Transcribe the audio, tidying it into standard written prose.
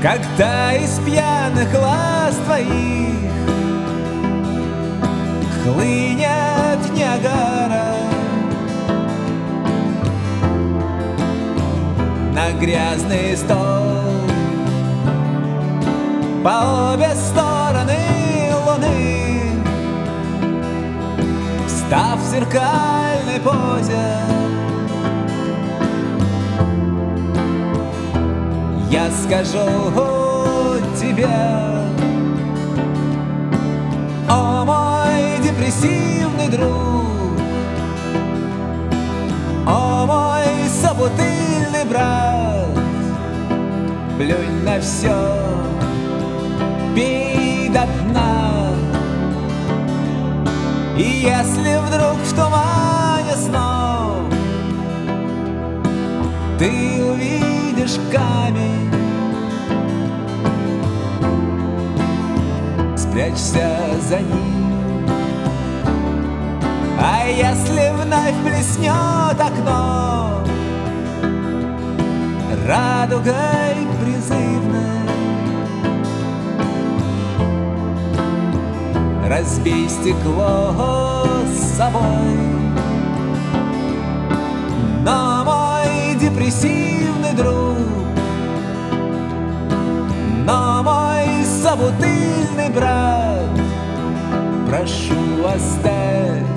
Когда из пьяных глаз твоих хлынет Ниагара на грязный стол, по обе стороны луны, встав в зеркальной позе, я скажу тебе: о мой депрессивный друг, о мой собутыльный брат, плюнь на все, пей до дна. И если вдруг в тумане снов ты увидишь камень, спрячься за ним. А если вновь плеснет окно радугой призывной, разбей стекло с собой. Но мой депрессивный друг, но мой собутыльный брат, прошу, оставь